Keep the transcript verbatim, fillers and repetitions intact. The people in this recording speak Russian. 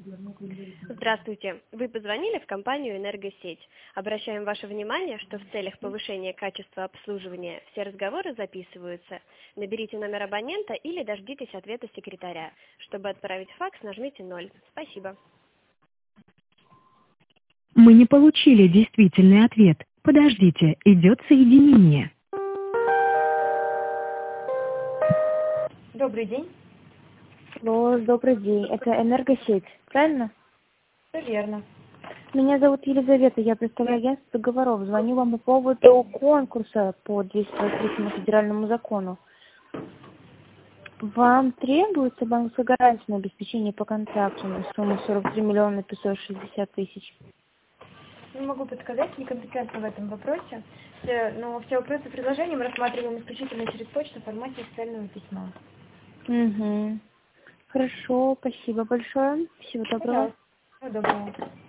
Здравствуйте. Вы позвонили в компанию «Энергосеть». Обращаем ваше внимание, что в целях повышения качества обслуживания все разговоры записываются. Наберите номер абонента или дождитесь ответа секретаря. Чтобы отправить факс, нажмите ноль. Спасибо. Мы не получили действительный ответ. Подождите, идет соединение. Добрый день. Алло, добрый день. Это «Энергосеть», правильно? Все верно. Меня зовут Елизавета, я представляю агентство договоров. Звоню вам по поводу конкурса по двести двадцать третьему федеральному закону. Вам требуется банковская гарантия на обеспечение по контракту на сумму сорок три миллиона пятьсот шестьдесят тысяч. Не могу подсказать, некомпетентна в этом вопросе, Все- но все вопросы предложения мы рассматриваем исключительно через почту в формате официального письма. Угу. Хорошо, спасибо большое. Всего доброго. Пожалуйста. Всего доброго.